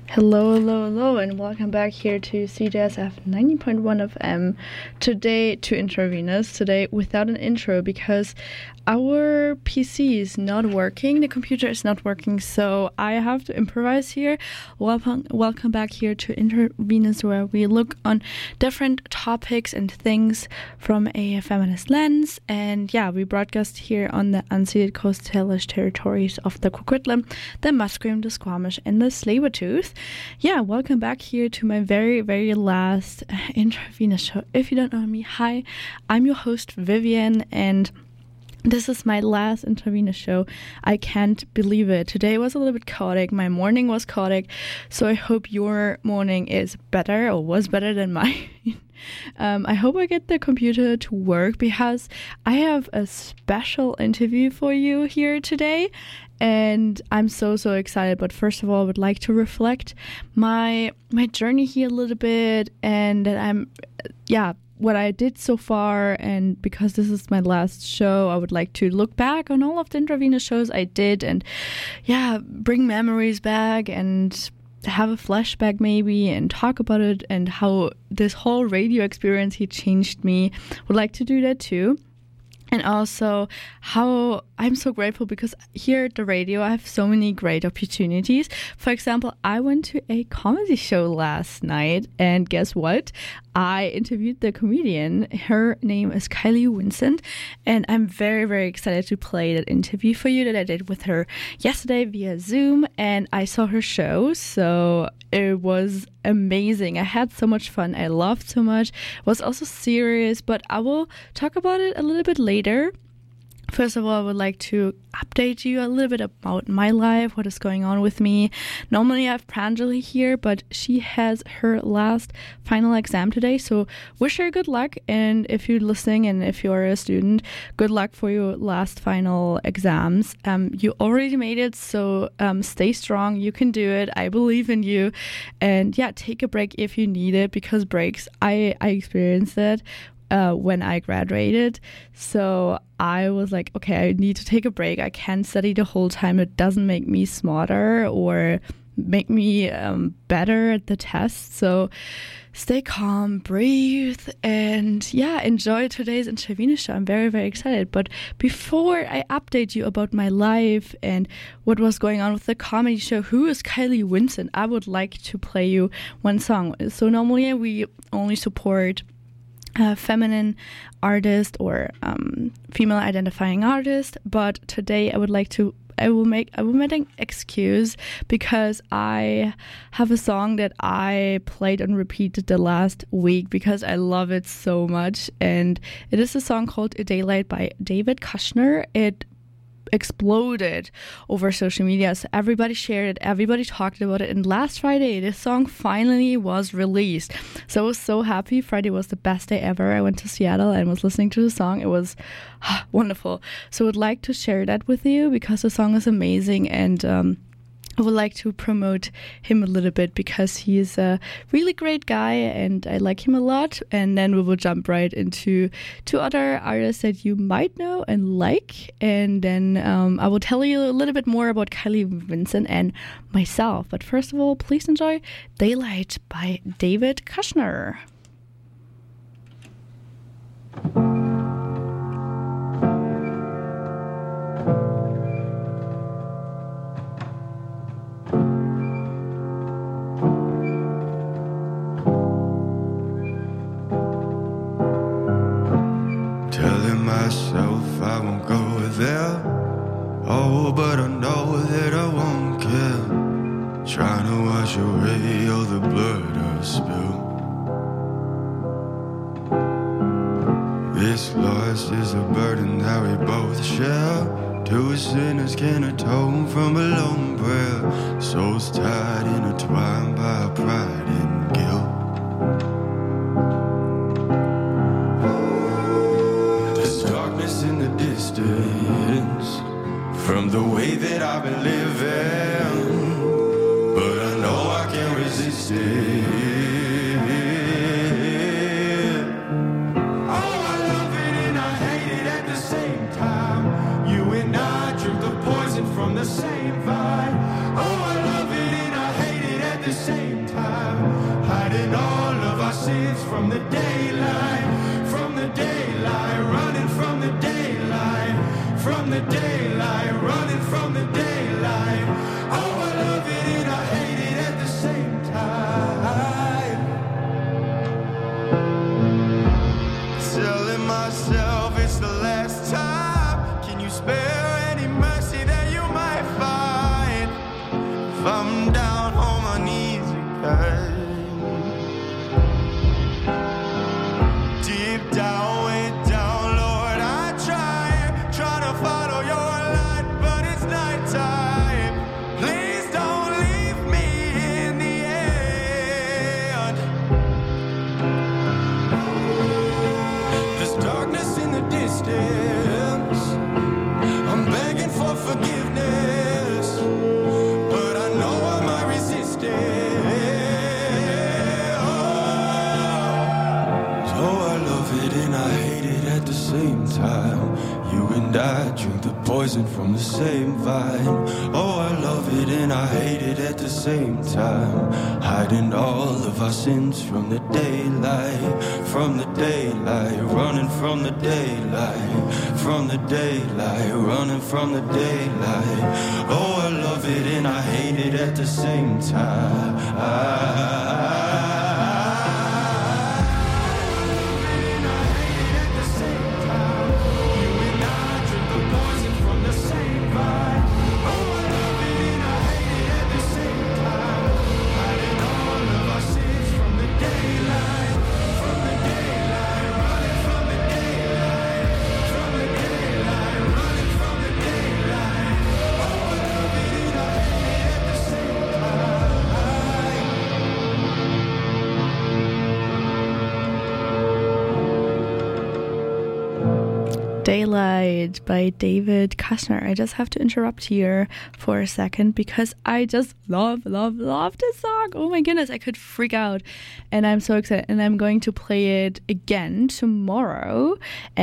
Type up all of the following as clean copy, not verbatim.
Hello, hello, hello, and welcome back here to CJSF 90.1 FM. Today to Intravenous, today without an intro because our PC is not working, the computer is not working, so I have to improvise here. Welcome back here to Intravenous, where we look on different topics and things from a feminist lens. And yeah, we broadcast here on the unceded Coast Salish territories of the Coquitlam, the Musqueam, the Squamish, and the Tsleil-Waututh. Yeah, welcome back here to my very, very last Intravenous show. If you don't know me, hi, I'm your host Vivian, and this is my last Intravenous show. I can't believe it. Today was a little bit chaotic. My morning was chaotic, so I hope your morning is better or was better than mine. I hope I get the computer to work because I have a special interview for you here today. And I'm so excited. But first of all, I would like to reflect my journey here a little bit, and that what I did so far. And because this is my last show, I would like to look back on all of the Intravenous shows I did, and bring memories back and have a flashback maybe and talk about it and how this whole radio experience here changed me. Would like to do that too. And also how I'm so grateful because here at the radio I have so many great opportunities. For example, I went to a comedy show last night, and guess what? I interviewed the comedian. Her name is Kylie Vincent, and I'm very, very excited to play that interview for you that I did with her yesterday via Zoom, and I saw her show, so it was amazing. I had so much fun. I laughed so much. It was also serious, but I will talk about it a little bit later. First of all, I would like to update you a little bit about my life, what is going on with me. Normally I have Pranjali here, but she has her last final exam today, so wish her good luck. And if you're listening and if you're a student, good luck for your last final exams. You already made it, so stay strong. You can do it. I believe in you. And take a break if you need it, because breaks, I experienced it when I graduated. So I was like, okay, I need to take a break. I can't study the whole time. It doesn't make me smarter or make me better at the test. So stay calm, breathe, and enjoy today's Intravenous show. I'm very, very excited. But before I update you about my life and what was going on with the comedy show, who is Kylie Vincent, I would like to play you one song. So normally we only support feminine artist or female identifying artist, but today I will make an excuse because I have a song that I played on repeat the last week because I love it so much, and it is a song called A Daylight by David Kushner. It exploded over social media, so everybody shared it, everybody talked about it, and last Friday this song finally was released, so I was so happy. Friday was the best day ever. I went to Seattle and was listening to the song. It was wonderful, so I would like to share that with you because the song is amazing, and I would like to promote him a little bit because he is a really great guy and I like him a lot. And then we will jump right into two other artists that you might know and like. And then I will tell you a little bit more about Kylie Vincent and myself. But first of all, please enjoy Daylight by David Kushner. Myself, I won't go there. Oh, but I know that I won't care. Trying to wash away all the blood I've spilled. This loss is a burden that we both share. Two sinners can atone from a lone prayer. Souls tied, intertwined by pride and guilt. In the distance from the way that I've been living, but I know I can't resist it. Oh, I love it and I hate it at the same time. You and I drink the poison from the same vine. Oh, I love it and I hate it at the same time. sins from the daylight, running from the daylight, running from the daylight. Oh, I love it and I hate it at the same time. Telling myself it's the last time. Can you spare any mercy that you might find? If I'm down on my knees again, deep down, way down, Lord, I try to follow your light, but it's nighttime. Please don't leave me in the end. There's darkness in the distance. I'm begging for forgiveness, but I know I might resist it. Oh, I love it and I hate it at the same time. You and I drink the poison from the same vine. Oh, I love it and I hate it at the same time. Hiding all of our sins from the daylight, running from the daylight, running from the daylight. Oh, I love it and I hate it at the same time. Daylight by David Kushner. I just have to interrupt here for a second because I just love this song. Oh my goodness, I could freak out. And I'm so excited. And I'm going to play it again tomorrow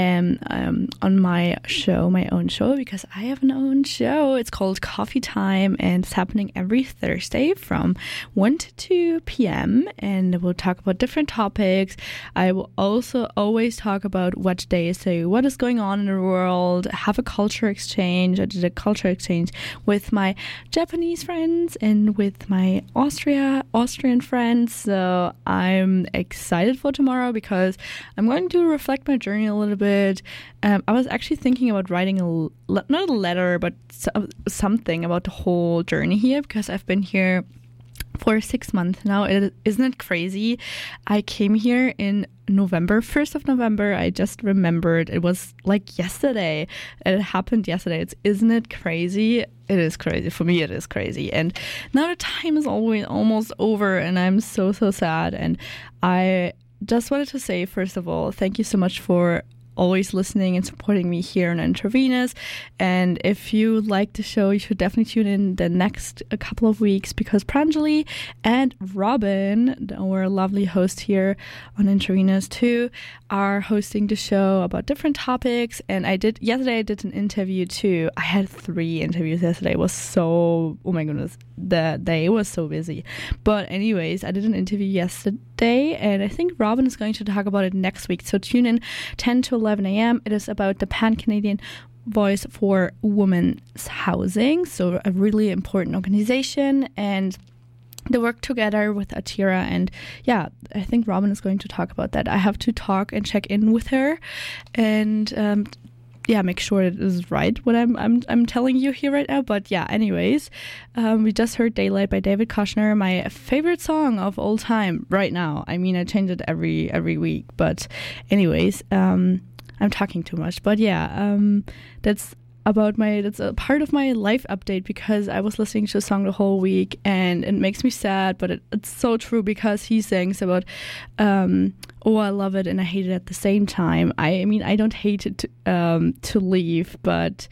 on my show, my own show, because I have an own show. It's called Coffee Time and it's happening every Thursday from 1 to 2 p.m. And we'll talk about different topics. I will also always talk about what day is, so what is going on in the world, have a culture exchange. I did a culture exchange with my Japanese friends and with my Austrian friends. So I'm excited for tomorrow because I'm going to reflect my journey a little bit. I was actually thinking about writing not a letter, but something about the whole journey here because I've been here for 6 months now. Isn't it crazy? I came here in November, 1st of November. I just remembered it was like yesterday. It happened yesterday. Isn't it crazy? It is crazy. For me, it is crazy. And now the time is almost over and I'm so sad. And I just wanted to say, first of all, thank you so much for always listening and supporting me here on Intravenous. And if you like the show, you should definitely tune in the next couple of weeks because Pranjali and Robin, our lovely host here on Intravenous too, are hosting the show about different topics. And yesterday I did an interview too. I had 3 interviews yesterday. It was so, oh my goodness, the day was so busy. But anyways, I did an interview yesterday and I think Robin is going to talk about it next week. So tune in 10 to 11 a.m. It is about the Pan-Canadian Voice for Women's Housing. So a really important organization and they work together with Atira. And yeah, I think Robin is going to talk about that. I have to talk and check in with her and make sure it is right what I'm telling you here right now. But yeah, anyways, we just heard Daylight by David Kushner, my favorite song of all time right now. I mean, I change it every week, but anyways, I'm talking too much. But yeah, that's a part of my life update because I was listening to a song the whole week and it makes me sad, but it's so true because he sings about oh, I love it and I hate it at the same time. I mean, I don't hate it to leave, but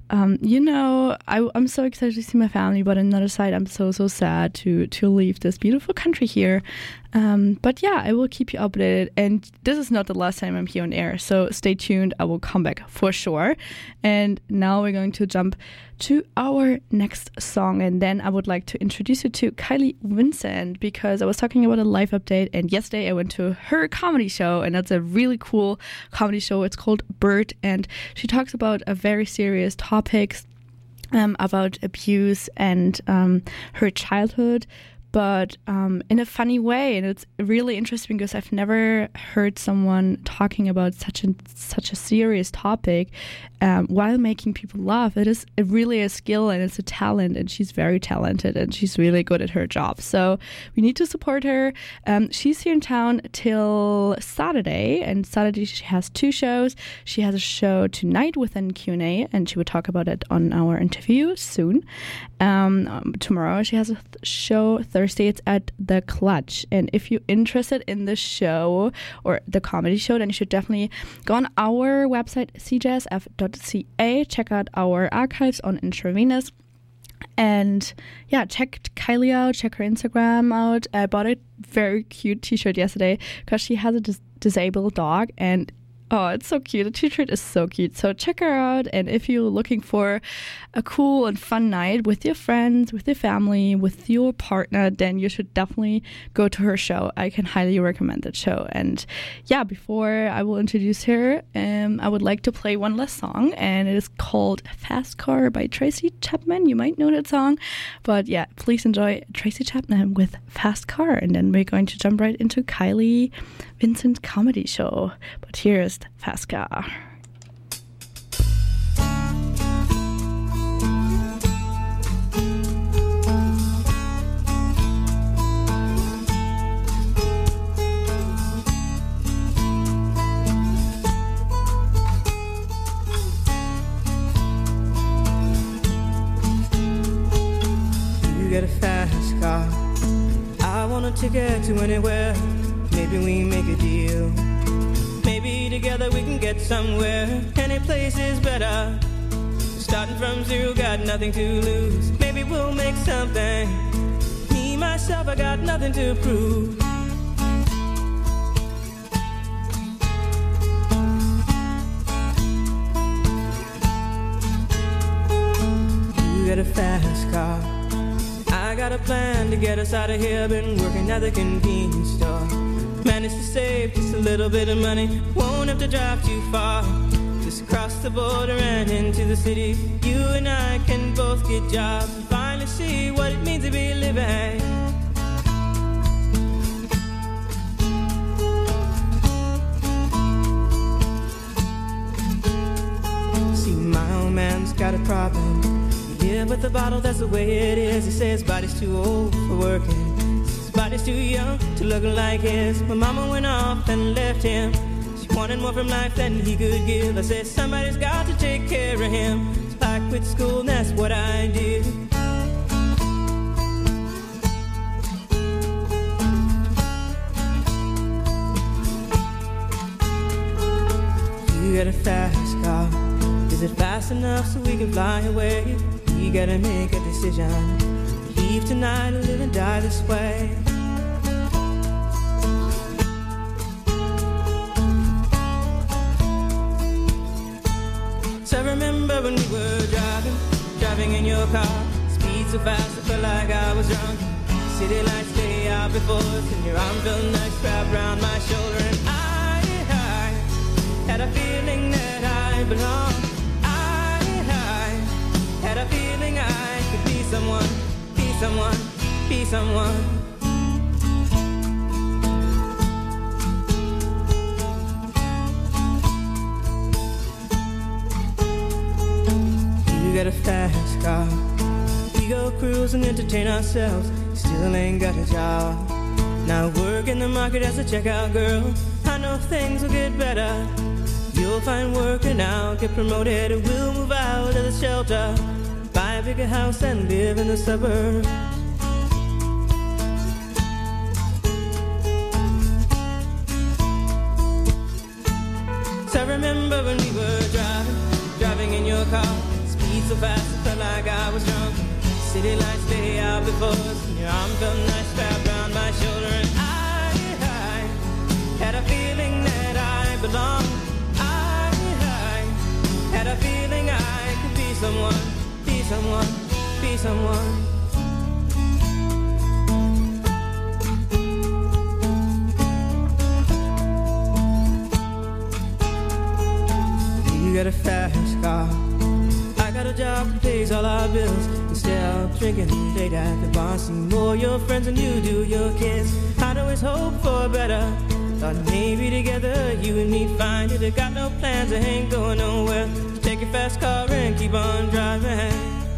I'm so excited to see my family, but on the other side, I'm so sad to leave this beautiful country here. But yeah, I will keep you updated. And this is not the last time I'm here on air, so stay tuned. I will come back for sure. And now we're going to jump to our next song. And then I would like to introduce you to Kylie Vincent, because I was talking about a live update. And yesterday I went to her comedy show, and that's a really cool comedy show. It's called Bird, and she talks about a very serious topics about abuse and her childhood, but in a funny way. And it's really interesting because I've never heard someone talking about such a serious topic while making people laugh. It is really a skill and it's a talent, and she's very talented and she's really good at her job. So we need to support her. She's here in town till Saturday, and Saturday she has 2 shows. She has a show tonight with a Q&A, and she will talk about it on our interview soon. Tomorrow she has a show. Thursday it's at the Clutch, and if you're interested in the show or the comedy show, then you should definitely go on our website cjsf.ca, check out our archives on Intravenous, and yeah, check Kylie out, check her Instagram out. I bought a very cute t-shirt yesterday because she has a disabled dog, and oh, it's so cute. The t-shirt is so cute. So check her out. And if you're looking for a cool and fun night with your friends, with your family, with your partner, then you should definitely go to her show. I can highly recommend that show. And yeah, before I will introduce her, I would like to play one last song, and it is called Fast Car by Tracy Chapman. You might know that song. But yeah, please enjoy Tracy Chapman with Fast Car. And then we're going to jump right into Kylie Vincent comedy show. But here is Fast Car. You get a fast car, I want a ticket to anywhere. Maybe we make a deal. Maybe together we can get somewhere. Any place is better. Starting from zero, got nothing to lose. Maybe we'll make something. Me, myself, I got nothing to prove. You got a fast car, I got a plan to get us out of here. Been working at the convenience store. Managed to save just a little bit of money. Won't have to drive too far. Just cross the border and into the city. You and I can both get jobs and finally see what it means to be living. See, my old man's got a problem. He live with a bottle, that's the way it is. He says his body's too old for working. Body's too young to look like his. My mama went off and left him. She wanted more from life than he could give. I said somebody's got to take care of him. So I quit school and that's what I did. You got a fast car. Is it fast enough so we can fly away? We gotta make a decision. Leave tonight or live and die this way. So I remember when we were driving in your car. Speed so fast I felt like I was drunk. City lights lay out before us, and your arm felt nice wrapped around my shoulder. And I had a feeling that I belonged. I had a feeling I could be someone. Someone, be someone. You got a fast car. We go cruise and entertain ourselves. Still ain't got a job. Now work in the market as a checkout girl. I know things will get better. You'll find work and I'll get promoted. And we'll move out of the shelter. Buy a bigger house and live in the suburbs. So I remember when we were driving in your car. Speed so fast I felt like I was drunk. City lights lay out before us, and your arm felt nice wrapped around my shoulder. And I had a feeling that I belonged. I had a feeling I could be someone, be someone, be someone. You got a fast car, I got a job that pays all our bills. Instead of drinking late at the bar, see more your friends than you do your kids. I'd always hope for better, thought maybe together you and me find it. I got no plans, I ain't going nowhere. So take your fast car and keep on driving.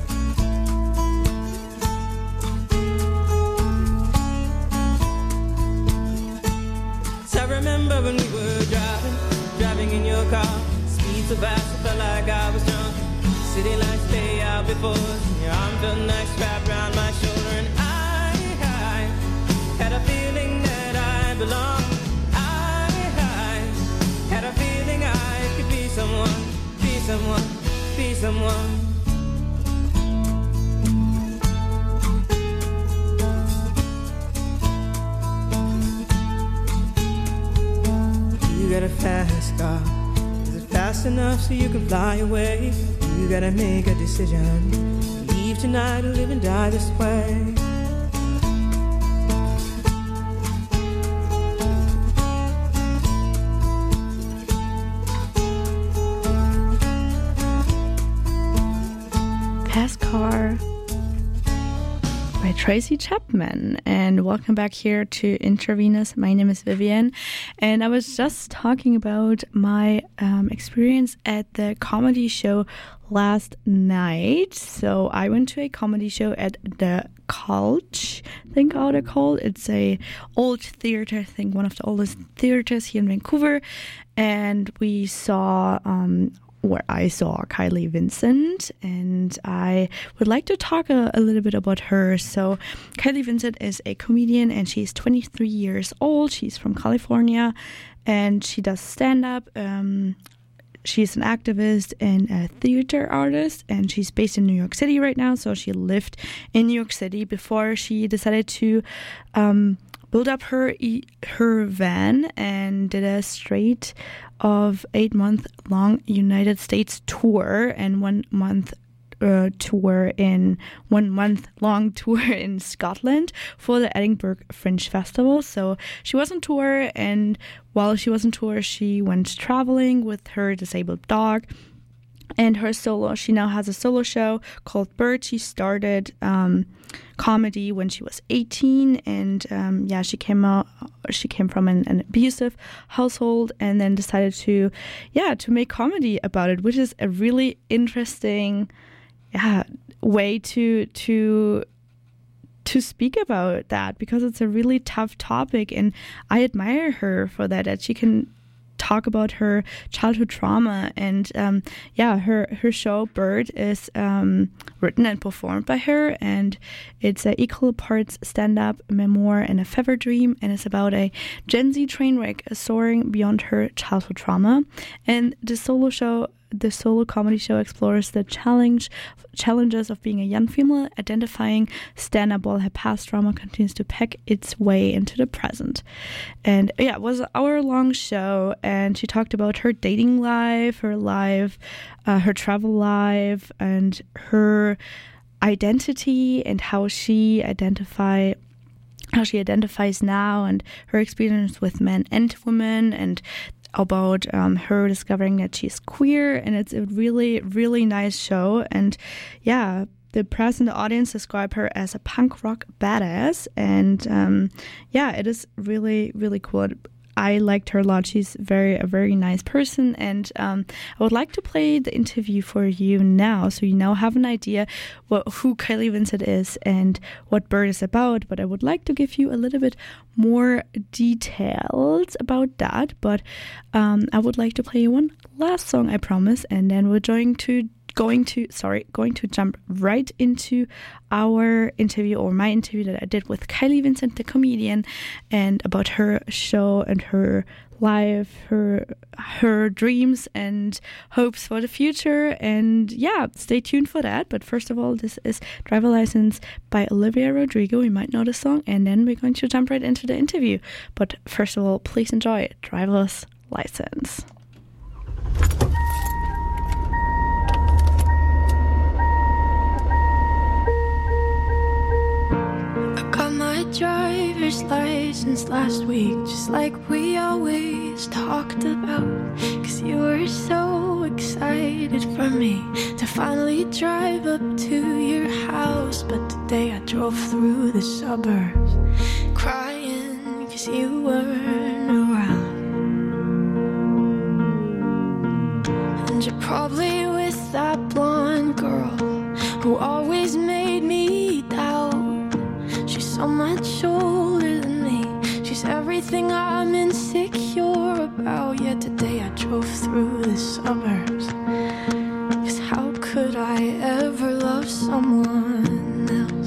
So I remember when we were driving in your car. So fast, I felt like I was drunk. City lights stay out before us, and your arm felt nice wrapped around my shoulder. And I had a feeling that I belonged. I had a feeling I could be someone, be someone, be someone. You got a fast car, fast enough so you can fly away. You gotta make a decision, leave tonight or live and die this way. Fast Car by Tracy Chapman, and welcome back here to Intravenous. My name is Vivian, and I was just talking about my experience at the comedy show last night. So I went to a comedy show at the Cultch, I think how they're called. It's a old theater, I think one of the oldest theaters here in Vancouver, and we saw where I saw Kylie Vincent, and I would like to talk a little bit about her. So Kylie Vincent is a comedian, and she's 23 years old. She's from California, and she does stand-up. She's an activist and a theater artist, and she's based in New York City right now. So she lived in New York City before she decided to build up her van and did a straight of 8-month-long United States tour and 1 month long tour in Scotland for the Edinburgh Fringe Festival. So she was on tour, and while she was on tour, she went traveling with her disabled dog. And she now has a solo show called Bird. She started comedy when she was 18, and she came from an abusive household, and then decided to make comedy about it, which is a really interesting way to speak about that, because it's a really tough topic, and I admire her for that she can talk about her childhood trauma. And her show Bird is written and performed by her, and it's an equal parts stand-up, memoir, and a fever dream, and it's about a Gen Z train wreck soaring beyond her childhood trauma. And the solo comedy show explores the challenges of being a young female identifying stand-up while her past trauma continues to peck its way into the present. And it was an hour-long show, and she talked about her dating life, her travel life, and her identity, and how she identifies now, and her experience with men and women, and about her discovering that she's queer. And it's a really, really nice show. And the press and the audience describe her as a punk rock badass. And it is really, really cool. I liked her a lot. She's a very nice person, and I would like to play the interview for you now, so you now have an idea who Kylie Vincent is and what Bird is about. But I would like to give you a little bit more details about that. But I would like to play one last song, I promise, and then we're going to going to jump right into our interview, or my interview that I did with Kylie Vincent, the comedian, and about her show and her life, her dreams and hopes for the future. And yeah, stay tuned for that. But first of all, this is Driver License by Olivia Rodrigo. You might know the song, and then we're going to jump right into the interview. But first of all, please enjoy Driver's License. Driver's license last week, just like we always talked about, 'cause you were so excited for me to finally drive up to your house. But today I drove through the suburbs crying 'cause you weren't around. And you're probably with that blonde girl who always made me doubt. She's so much older than me. She's everything I'm insecure about. Yet today I drove through the suburbs, 'cause how could I ever love someone else?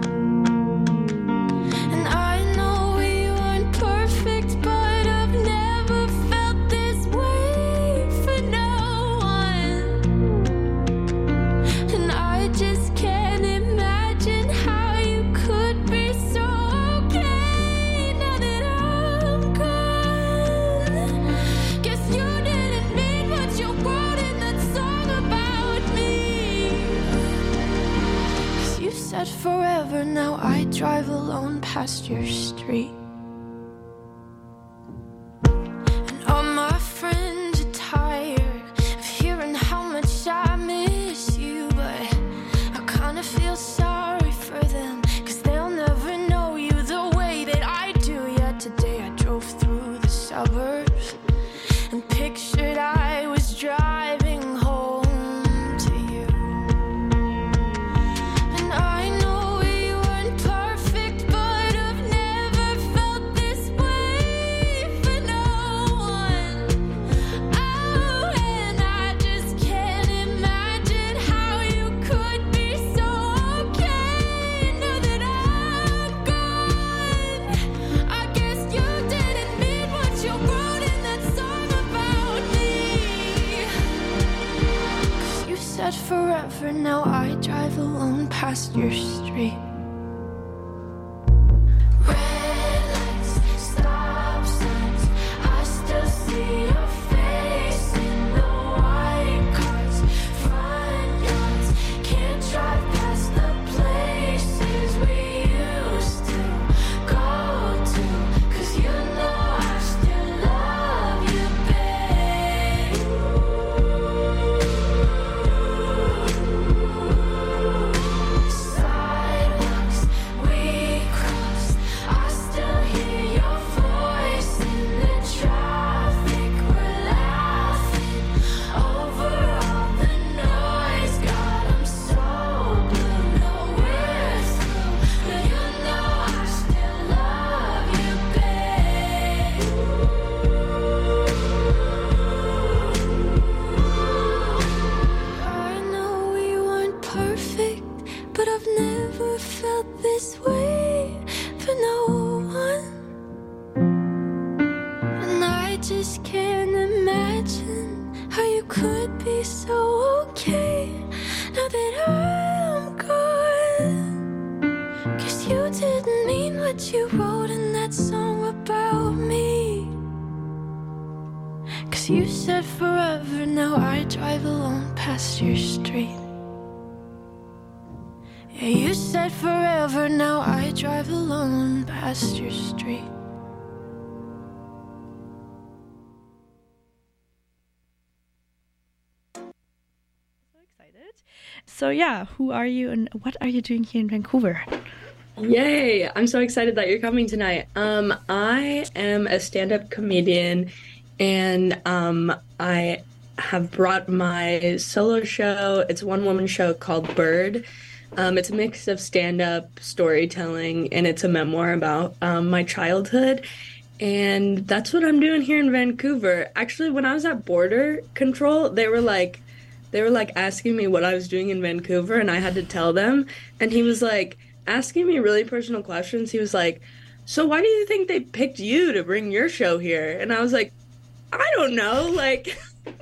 And I know we weren't perfect, but I've never felt this way for no one. And I just can't imagine how you could be so okay now that I'm gone. Guess you didn't mean what you wrote in that song about me. 'Cause you said forever, now I drive alone past your street. And all my friends are tired of hearing how much I miss you, but I kinda feel sorry for them, 'cause they'll never know you the way that I do. Yet today I drove through the suburbs and pictured I was driving home to you. And I know we weren't perfect, but I've never felt this way for no one. Oh, and I just can't imagine how you could be so okay now that I'm gone. I guess you didn't mean what you wrote in that song about me. 'Cause you said forever, now I drive alone past your street. Red lights, stop signs, I still see your face in the white cars, front yards. Can't drive past the places we used to go to, 'cause you know I still love you, babe. Sidewalks we crossed, I still hear your voice in the traffic. We're laughing over all the noise. God, I'm so blue, no we're through, but you know I still love you, babe. I know we weren't perfect, but I've never felt this way for no one. And I just can't imagine how you could be so okay now that I'm gone. 'Cause you didn't mean what you wrote in that song about me. 'Cause you said forever, now I drive alone past your street. Yeah, you said forever, now I drive alone past your street. So excited. So yeah, who are you and what are you doing here in Vancouver? Yay! I'm so excited that you're coming tonight. I am a stand-up comedian, and I have brought my solo show. It's a one-woman show called Bird. It's a mix of stand-up, storytelling, and it's a memoir about my childhood. And that's what I'm doing here in Vancouver. Actually, when I was at Border Control, they were they were like asking me what I was doing in Vancouver, and I had to tell them. And he was like asking me really personal questions. He was like, "So why do you think they picked you to bring your show here?" And I was like, "I don't know." Like,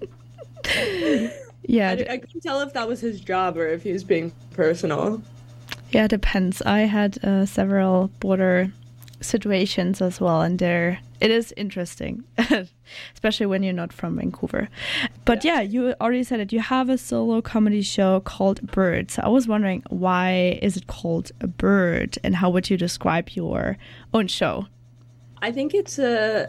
Yeah, I couldn't tell if that was his job or if he was being personal. yeah, it depends. I had several border situations as well, and it is interesting, especially when you're not from Vancouver. But yeah, you already said it. You have a solo comedy show called Bird. So I was wondering, why is it called a Bird, and how would you describe your own show? I think it's a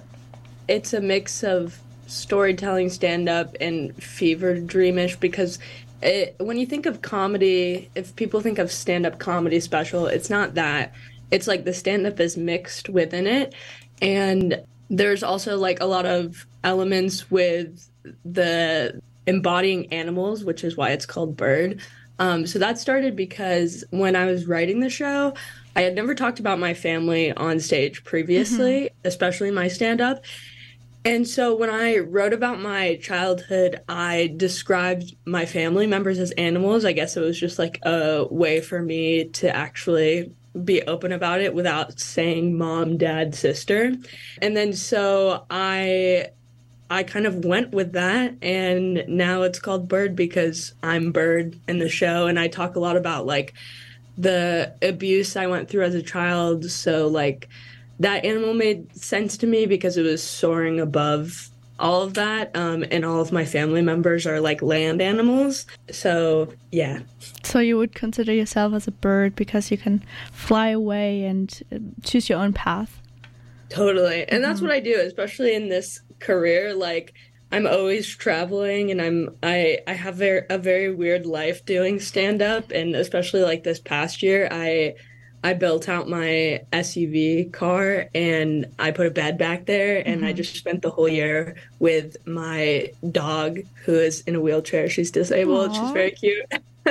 mix of storytelling, stand-up, and fever dreamish, because when you think of comedy, if people think of stand-up comedy special, it's not that. It's like the stand-up is mixed within it, and there's also like a lot of elements with the embodying animals, which is why it's called Bird. So that started because when I was writing the show, I had never talked about my family on stage previously, especially my stand-up. And so when I wrote about my childhood, I described my family members as animals. I guess it was just like a way for me to actually be open about it without saying mom, dad, sister. And then so I kind of went with that, and now it's called Bird because I'm Bird in the show, and I talk a lot about like the abuse I went through as a child. So like that animal made sense to me because it was soaring above all of that, and all of my family members are like land animals. So yeah. So you would consider yourself as a bird because you can fly away and choose your own path? Totally. And that's what I do, especially in this career. Like, I'm always traveling, and I have a very weird life doing stand-up, and especially like this past year, I built out my SUV car and I put a bed back there, and I just spent the whole year with my dog, who is in a wheelchair. She's disabled. Aww. She's very cute.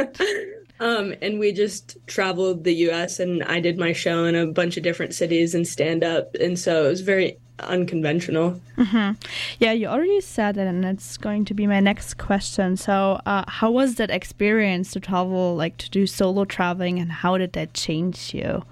And we just traveled the US, and I did my show in a bunch of different cities and stand up. And so it was very unconventional. Yeah, you already said it, and that's going to be my next question. So how was that experience to travel, like to do solo traveling, and how did that change you?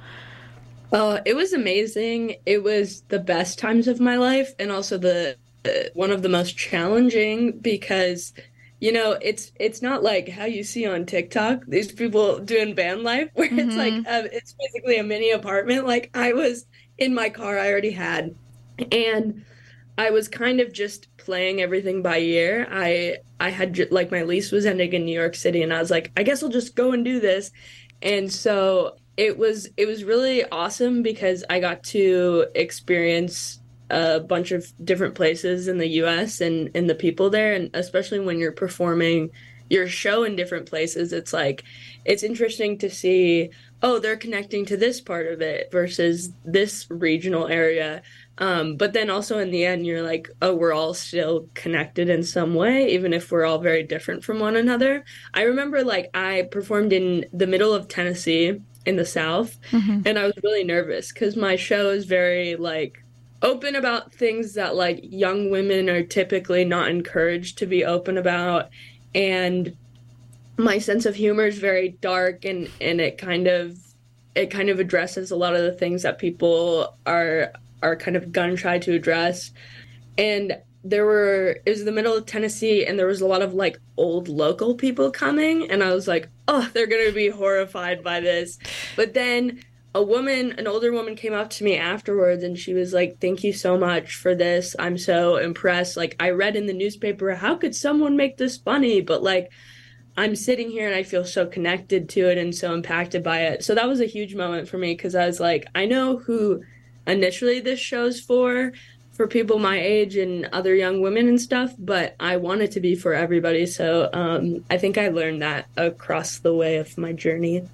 It was amazing. It was the best times of my life, and also the one of the most challenging, because you know, it's not like how you see on TikTok, these people doing van life, where it's like it's basically a mini apartment. Like, I was in my car I already had, and I was kind of just playing everything by ear. I had like my lease was ending in New York City, and I was like, I guess I'll just go and do this. And so it was really awesome because I got to experience a bunch of different places in the US and the people there. And especially when you're performing your show in different places, it's like, it's interesting to see, oh, they're connecting to this part of it versus this regional area. But then also in the end, you're like, oh, we're all still connected in some way, even if we're all very different from one another. I remember like I performed in the middle of Tennessee in the South, and I was really nervous because my show is very like open about things that like young women are typically not encouraged to be open about. And my sense of humor is very dark, and it kind of addresses a lot of the things that people are kind of gun shy to address. And it was the middle of Tennessee, and there was a lot of like old local people coming, and I was like, oh, they're gonna be horrified by this. But then an older woman came up to me afterwards, and she was like, thank you so much for this. I'm so impressed. Like, I read in the newspaper, how could someone make this funny? But like, I'm sitting here and I feel so connected to it and so impacted by it. So that was a huge moment for me, because I was like, I know who initially this show's for people my age and other young women and stuff, but I want it to be for everybody. So I think I learned that across the way of my journey.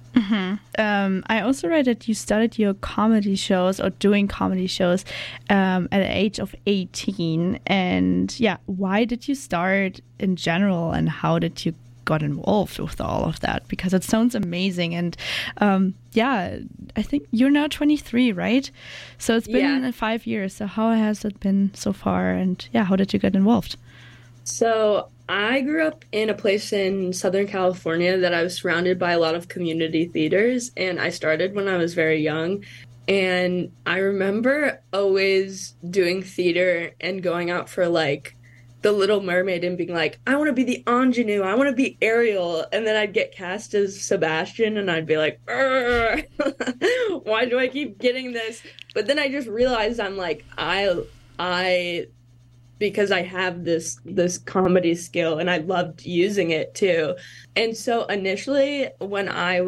I also read that you started your comedy shows or doing comedy shows at the age of 18. And yeah, why did you start in general, and how did you got involved with all of that? Because it sounds amazing. And yeah, I think you're now 23, right? So it's been 5 years. So how has it been so far? And yeah, how did you get involved? So I grew up in a place in Southern California that I was surrounded by a lot of community theaters, and I started when I was very young. And I remember always doing theater and going out for like The Little Mermaid and being like, I want to be the ingenue, I want to be Ariel. And then I'd get cast as Sebastian and I'd be like, "Urgh, why do I keep getting this?" But then I just realized I'm like, I because I have this comedy skill and I loved using it too. And so initially when I